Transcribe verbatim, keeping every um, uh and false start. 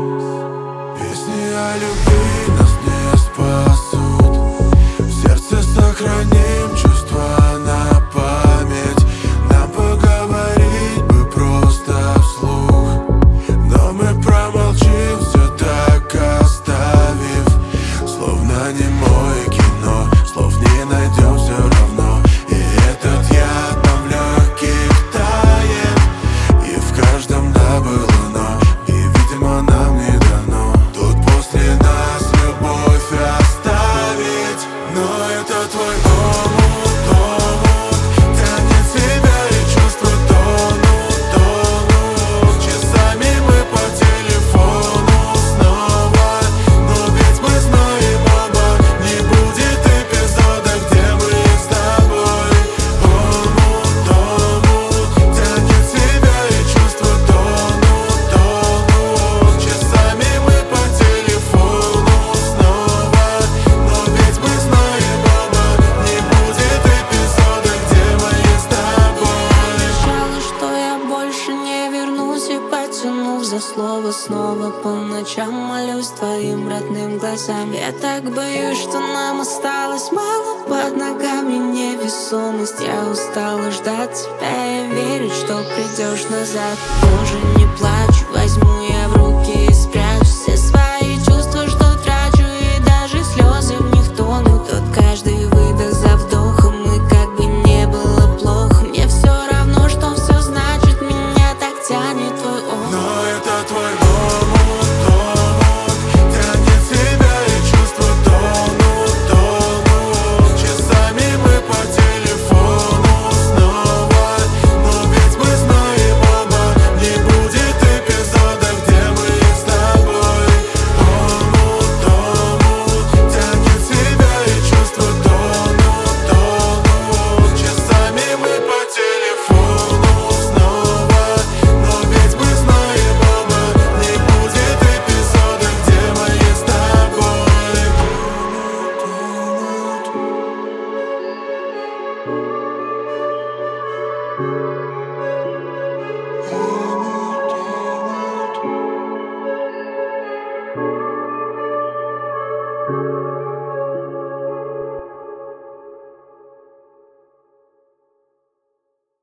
Песни о любви нас не спасут. В сердце сохраним чувства на память. Нам поговорить бы просто вслух, но мы промолчим, все так оставив. Словно немое кино, слов не найдем все равно. И этот яд нам в легких тает, и в каждом да было но, и видимо нам не дано тут после нас любовь оставить. Но это твой омут, омут, тянет себя и чувства тонут, тонут. Часами мы по телефону снова, но ведь мы знаем оба, не будет эпизода, где мы с тобой. Омут, омут, тянет себя и чувства тонут, тонут. Часами мы по телефону снова, но ведь мы знаем оба, не будет эпизода, где мы с тобой. Обещала, что я больше не вернусь, и потянув за слово снова по ночам молюсь твоим родным глазам. Я так боюсь, что нам осталось мало, под ногами невесомость. Я устала ждать тебя и верить, что придешь назад. Тоже не плачь, возьму